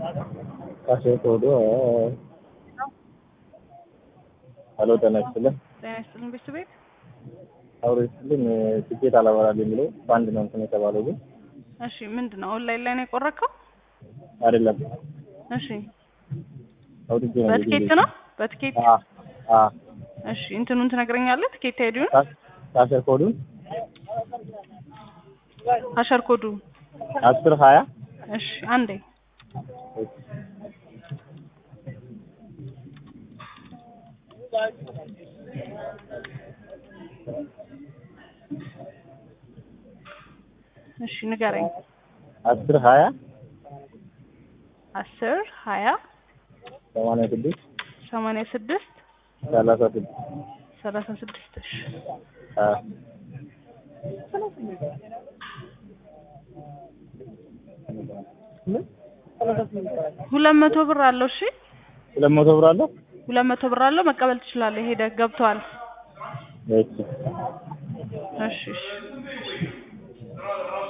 ካሴ ኮዶ ሄሎ ተነስተለ ተነስተን ቤት አውሪስልኝ ትኬት አላወራልኝ ብሎ ባንድ ነው እንትን የተባለው ግን እሺ ምንድነው ኦንላይን ላይ ነው የቆረከው አይደለም እሺ አውሪጅ ነው በትኬት ነው በትኬት አ እሺ እንትኑን ትነግረኛለህ ትኬት አይዲውን ካሴ ኮዱን አሸር ኮዱ 10 20 እሺ አንዴ እሺ ንገረኝ 10 20 10 20 86 86 36 36 እሺ ሁለት መቶ ብር አለው እሺ 200 ብር አለው 200 ብር አለው መቀበል ትችላለህ ሄደህ ገብቷል እሺ እሺ